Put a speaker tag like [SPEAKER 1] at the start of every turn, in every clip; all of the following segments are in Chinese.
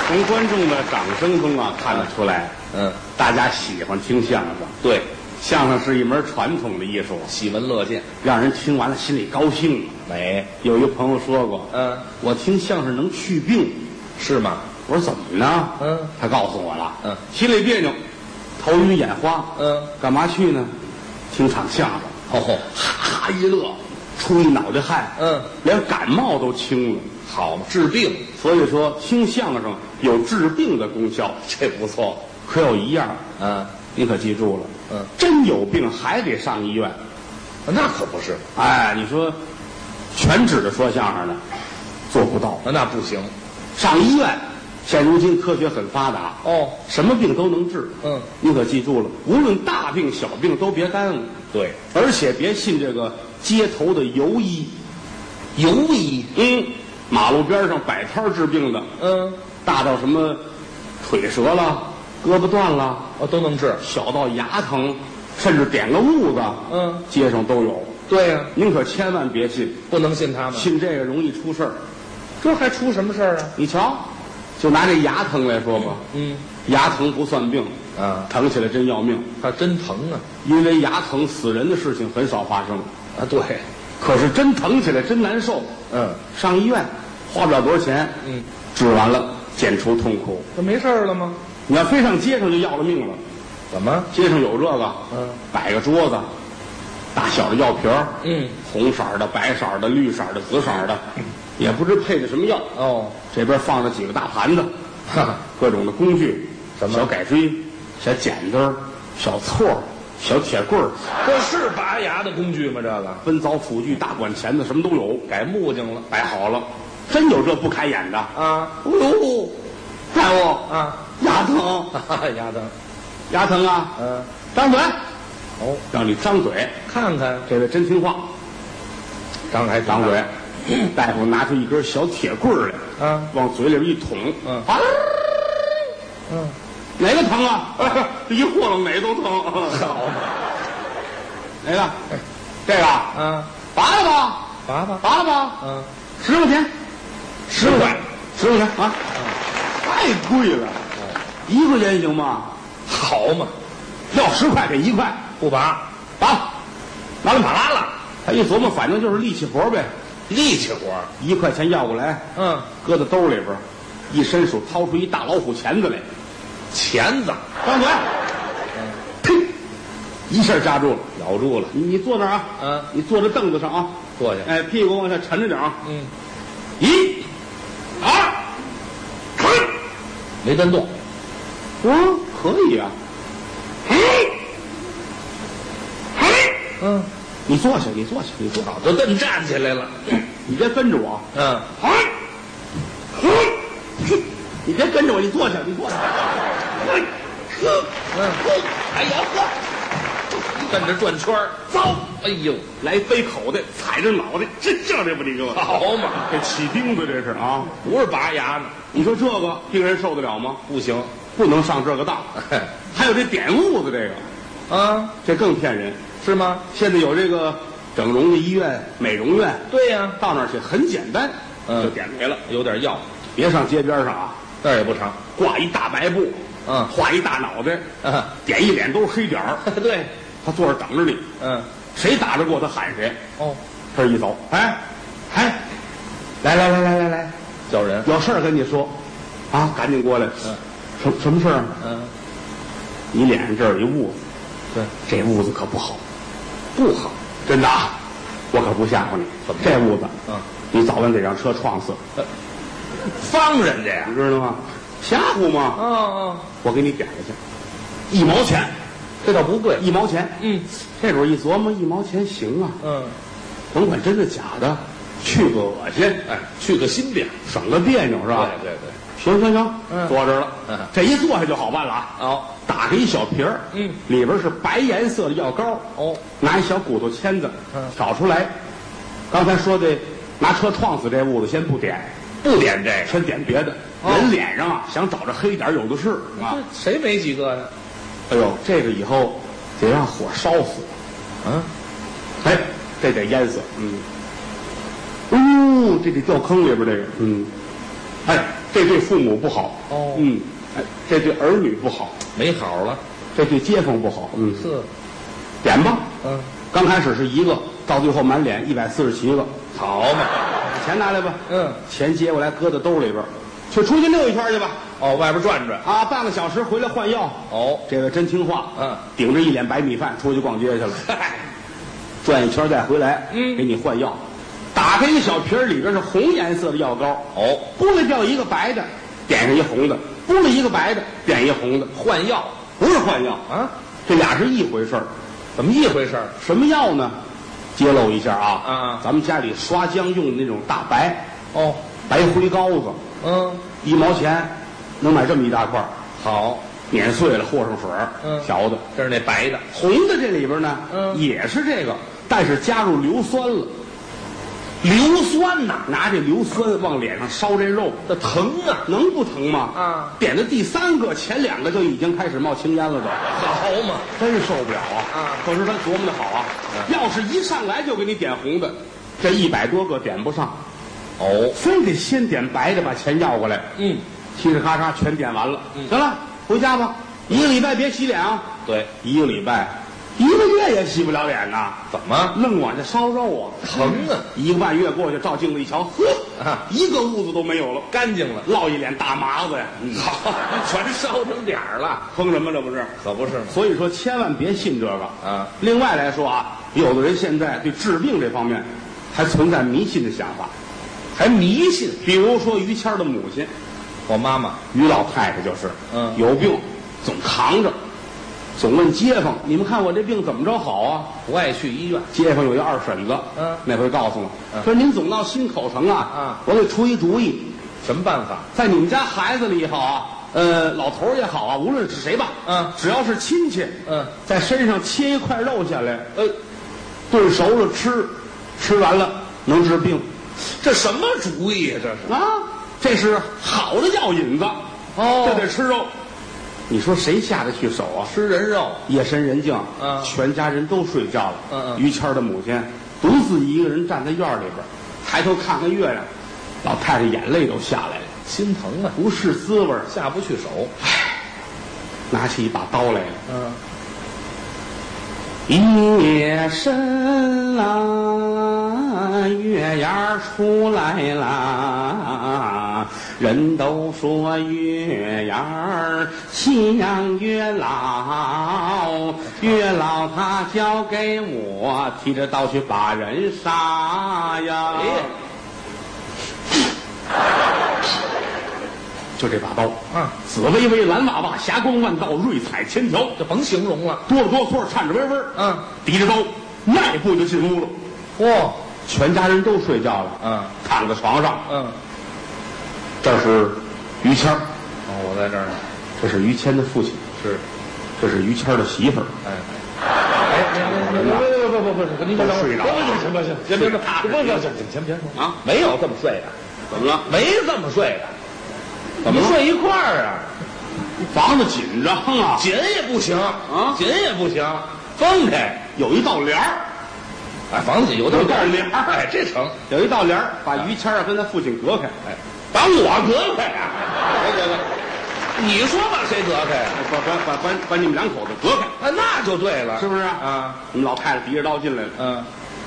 [SPEAKER 1] 从观众的掌声中啊看得出来，大家喜欢听相声。
[SPEAKER 2] 对，
[SPEAKER 1] 相声是一门传统的艺术，
[SPEAKER 2] 喜闻乐见，
[SPEAKER 1] 让人听完了心里高兴。
[SPEAKER 2] 美。
[SPEAKER 1] 有一个朋友说过，我听相声能去病，
[SPEAKER 2] 是吗？
[SPEAKER 1] 我说怎么呢？他告诉我了，心里别扭，头晕眼花，干嘛去呢？听场相声，哈哈一乐，出一脑袋汗，连感冒都轻了。
[SPEAKER 2] 好嘛，治病。
[SPEAKER 1] 所以说听相声有治病的功效，
[SPEAKER 2] 这不错。
[SPEAKER 1] 可有一样，你可记住了，真有病还得上医院。
[SPEAKER 2] 那可不是。
[SPEAKER 1] 哎，你说全指着说相声的，做不到。
[SPEAKER 2] 那不行，
[SPEAKER 1] 上医院。现如今科学很发达，什么病都能治。你可记住了，无论大病小病都别耽误。
[SPEAKER 2] 对，
[SPEAKER 1] 而且别信这个街头的游医。
[SPEAKER 2] 游医，
[SPEAKER 1] 马路边上摆摊治病的，大到什么腿折了、胳膊断了，
[SPEAKER 2] 都能治；
[SPEAKER 1] 小到牙疼，甚至点个痦子，街上都有。
[SPEAKER 2] 对呀，
[SPEAKER 1] 您可千万别信，
[SPEAKER 2] 不能信他们，
[SPEAKER 1] 信这个容易出事儿。
[SPEAKER 2] 这还出什么事儿啊？
[SPEAKER 1] 你瞧。就拿这牙疼来说吧，牙疼不算病，疼起来真要命，
[SPEAKER 2] 它真疼啊！
[SPEAKER 1] 因为牙疼死人的事情很少发生
[SPEAKER 2] 对，
[SPEAKER 1] 可是真疼起来真难受，上医院花不了多少钱，治完了减除痛苦，
[SPEAKER 2] 那没事了吗？
[SPEAKER 1] 你要非上街上就要了命了。
[SPEAKER 2] 怎么？
[SPEAKER 1] 街上有这个，摆个桌子，大小的药瓶红色的、白色的、绿色的、紫色的。也不知配的什么药这边放着几个大盘子，各种的工具，小改锥、小剪子、小锉、小铁棍儿，
[SPEAKER 2] 这是拔牙的工具吗？这个
[SPEAKER 1] 分凿斧锯、大管钳子什么都有，
[SPEAKER 2] 改木匠了，
[SPEAKER 1] 摆好了，真有这不开眼的
[SPEAKER 2] 啊！
[SPEAKER 1] 哎呦，大夫牙疼，牙疼啊！张嘴，让你张嘴
[SPEAKER 2] 看看，
[SPEAKER 1] 这位真听话，张嘴。大夫拿出一根小铁棍儿来，往嘴里边一捅，哪个疼啊？一和了哪个都疼。好，哪个？这个拔了吧，10块钱，10块钱啊，太贵了，1块钱行吗？
[SPEAKER 2] 好嘛，
[SPEAKER 1] 要10块给1块，
[SPEAKER 2] 不拔，
[SPEAKER 1] 拿了拔了。他一琢磨，反正就是力气活呗。
[SPEAKER 2] 力气活
[SPEAKER 1] ，1块钱要过来，搁在兜里边，一伸手掏出一大老虎钳子来，
[SPEAKER 2] 钳子，
[SPEAKER 1] 张嘴，呸，一下夹住了，
[SPEAKER 2] 咬住了。
[SPEAKER 1] 你坐那儿啊，你坐在凳子上啊，
[SPEAKER 2] 坐下，
[SPEAKER 1] 哎，屁股往下沉着点啊，1、2，开，
[SPEAKER 2] 没震动，
[SPEAKER 1] 可以啊，你坐下，
[SPEAKER 2] 好，都蹬站起来了。
[SPEAKER 1] 你别跟着我。你别跟着我，你坐下。
[SPEAKER 2] 哎呀呵，跟着转圈儿，走。哎呦，
[SPEAKER 1] 来杯口袋，踩着脑袋，这不你给我
[SPEAKER 2] 好嘛？
[SPEAKER 1] 这起钉子这是啊，
[SPEAKER 2] 不是拔牙呢。
[SPEAKER 1] 你说这个病人受得了吗？
[SPEAKER 2] 不行，
[SPEAKER 1] 不能上这个当。还有这点痦子这个，这更骗人。
[SPEAKER 2] 是吗？
[SPEAKER 1] 现在有这个整容的医院、美容院，
[SPEAKER 2] 对呀，
[SPEAKER 1] 到那儿去很简单，就点没了，
[SPEAKER 2] 有点药，
[SPEAKER 1] 别上街边上啊，
[SPEAKER 2] 那也不成，
[SPEAKER 1] 挂一大白布，画一大脑袋，点一脸都是黑点儿，
[SPEAKER 2] 对，
[SPEAKER 1] 他坐着等着你，谁打得过他喊谁，这一走，来，
[SPEAKER 2] 叫人，
[SPEAKER 1] 有事儿跟你说，赶紧过来，什么事儿？你脸上这儿有一痦子，
[SPEAKER 2] 对，
[SPEAKER 1] 这痦子可不好。真的啊，我可不吓唬你。这痦子，你早晚得让车撞死。
[SPEAKER 2] 方人家呀，
[SPEAKER 1] 你知道吗？吓唬吗？我给你点下去，1毛钱，
[SPEAKER 2] 这倒不贵
[SPEAKER 1] ，1毛钱。这会儿一琢磨，1毛钱行啊。甭管真的假的，去个恶心，
[SPEAKER 2] 去个心病，
[SPEAKER 1] 省个别扭是吧？
[SPEAKER 2] 对，
[SPEAKER 1] 行，坐这儿了。这一坐下就好办了啊。打开一小瓶儿，里边是白颜色的药膏。拿一小骨头签子，找出来。刚才说的拿车撞死这痦子，先不点这个，先点别的。人脸上想找着黑点有的是啊。
[SPEAKER 2] 谁没几个呀？
[SPEAKER 1] 哎呦，这个以后得让火烧死。这得淹死。这得掉坑里边这个。 这对父母不好。
[SPEAKER 2] 哦，
[SPEAKER 1] 这对儿女不好，
[SPEAKER 2] 没好了。
[SPEAKER 1] 这对街坊不好。
[SPEAKER 2] 是，
[SPEAKER 1] 点吧。刚开始是一个，到最后满脸147个。
[SPEAKER 2] 好嘛，
[SPEAKER 1] 钱拿来吧。钱接过来，搁在兜里边，去出去溜一圈去吧。
[SPEAKER 2] 外边转转
[SPEAKER 1] 啊，半个小时回来换药。这个真听话。顶着一脸白米饭出去逛街去了。转一圈再回来，给你换药。打开一小瓶，里边是红颜色的药膏。拨了掉一个白的，点上一红的；拨了一个白的，点一红的。
[SPEAKER 2] 换药
[SPEAKER 1] 不是换药啊，这俩是一回事儿。
[SPEAKER 2] 怎么一回事儿？
[SPEAKER 1] 什么药呢？揭露一下啊！咱们家里刷浆用的那种大白。白灰膏子。1毛钱能买这么一大块。好，碾碎了和上水，调的。
[SPEAKER 2] 这是那白的。
[SPEAKER 1] 红的这里边呢，也是这个，但是加入硫酸了。硫酸呐，拿这硫酸往脸上烧这肉，
[SPEAKER 2] 这疼啊！
[SPEAKER 1] 能不疼吗？点的第3个，前2个就已经开始冒青烟了，都
[SPEAKER 2] 好嘛，
[SPEAKER 1] 真受不了啊！可是他琢磨的好啊，要是一上来就给你点红的，这100多个点不上，非得先点白的，把钱要过来。嘁哩咔嚓全点完了，行了，回家吧。1个礼拜别洗脸啊。对，1个礼拜。1个月也洗不了脸呐？怎么？愣往下烧肉啊？疼啊！1个半月过去，照镜子一瞧，呵，一个痦子都没有了，干净了，落一脸大麻子呀！好，全烧成点儿了，哼什么这不是？可不是。所以说，千万别信这个啊！另外来说啊，有的人现在对治病这方面还存在迷信的想法，还迷信。比如说于谦的母亲，我妈妈于老太太就是，有病总扛着。总问街坊，你们看我这病怎么着好啊？不爱去医院。街坊有一二婶子，那回告诉我，说您总到新口城啊，我给出一主意。什么办法？在你们家孩子里也好啊，老头也好啊，无论是谁吧，只要是亲戚，在身上切一块肉下来，炖熟了吃，吃完了能治病。这什么主意啊？这是啊，这是好的药引子。这得吃肉。你说谁下得去手啊？吃人肉，夜深人静，全家人都睡觉了。于谦的母亲独自一个人站在院里边，抬头看看月亮，老太太眼泪都下来了，心疼啊，不是滋味，下不去手。唉，拿起一把刀来了。夜深了，月牙出来了，人都说月牙心养月老，月老他交给我，提着刀去把人杀呀。就这把刀紫薇薇，蓝娃娃，霞光万道，瑞彩千条，这甭形容了，哆了哆嗦，颤着巍巍，提着刀，迈步就进屋了。嚯，全家人都睡觉了，躺在床上，这是于谦儿，我在这儿呢。这是于谦的父亲，是，这是于谦的媳妇儿。不，您别睡着，行，别说啊，没有这么睡的，怎么了？没这么睡的。怎么睡一块儿啊？房子紧张啊，紧也不行啊，紧也不行，分开有一道帘儿。房子有道帘儿，这成。有一道帘儿，把于谦跟他父亲隔开，把我隔开啊！谁隔开？你说把谁隔开啊？把你们2口子隔开，那就对了，是不是啊？你们老太太提着刀进来了，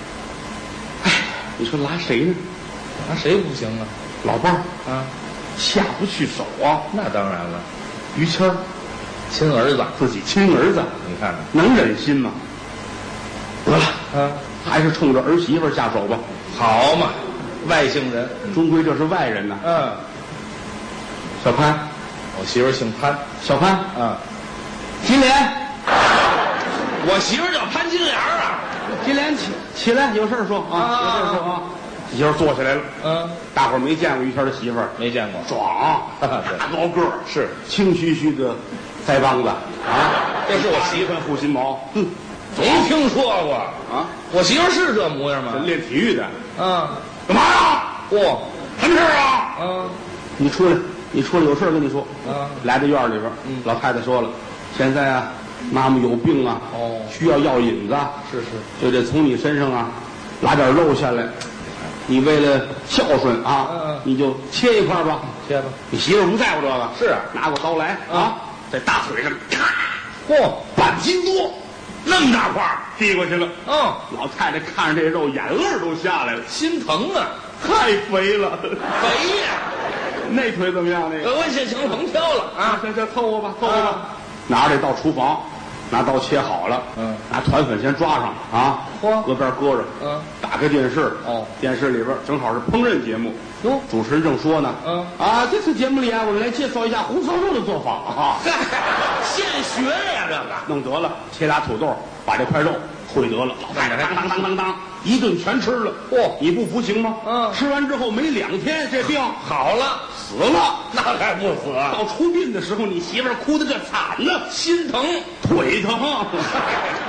[SPEAKER 1] 你说拉谁呢？拉谁不行啊？老伴儿下不去手啊！那当然了，于谦亲儿子，自己亲儿子，你看看能忍心吗？得了，还是冲着儿媳妇下手吧。好嘛，外姓人，终归这是外人呐。小潘，我媳妇姓潘，小潘，金莲，我媳妇叫潘金莲啊。金莲起来，有事说啊，有事说啊。媳妇坐下来了，大伙儿没见过于谦的媳妇儿，没见过，壮，大高个儿，是清虚虚的腮帮子这是我媳妇护心毛，没听说过啊？我媳妇是这模样吗？练体育的，干嘛呀？什么事啊？你出来，有事跟你说。来到院里边，老太太说了，现在啊，妈妈有病啊，需要药引子，是，就得从你身上啊拉点肉下来。 你为了孝顺啊，你就切一块吧，
[SPEAKER 2] 切吧。
[SPEAKER 1] 你媳妇不在乎这个，
[SPEAKER 2] 是啊，
[SPEAKER 1] 拿过刀来啊，在大腿上咔，
[SPEAKER 2] 嚯，
[SPEAKER 1] 半斤多，那么大块递过去了。
[SPEAKER 2] 老
[SPEAKER 1] 太太看着这肉，眼泪都下来了，
[SPEAKER 2] 心疼啊，
[SPEAKER 1] 太肥了，
[SPEAKER 2] 肥呀！
[SPEAKER 1] 那腿怎么样？那个
[SPEAKER 2] 我行，甭挑了啊，
[SPEAKER 1] 这凑合吧，凑合吧。拿着到厨房，拿刀切好了，拿团粉先抓上啊，搁边搁着，打开电视，电视里边正好是烹饪节目，主持人正说呢，这次节目里啊，我们来介绍一下红烧肉的做法啊，
[SPEAKER 2] 现学呀，这个
[SPEAKER 1] 弄得了，切俩土豆，把这块肉烩得了，当，一顿全吃了。你不服行吗？吃完之后没2天，这病
[SPEAKER 2] 好了，
[SPEAKER 1] 死了，
[SPEAKER 2] 那还不死啊？
[SPEAKER 1] 到出殡的时候，你媳妇儿哭得这惨呢，
[SPEAKER 2] 心疼，
[SPEAKER 1] 腿疼。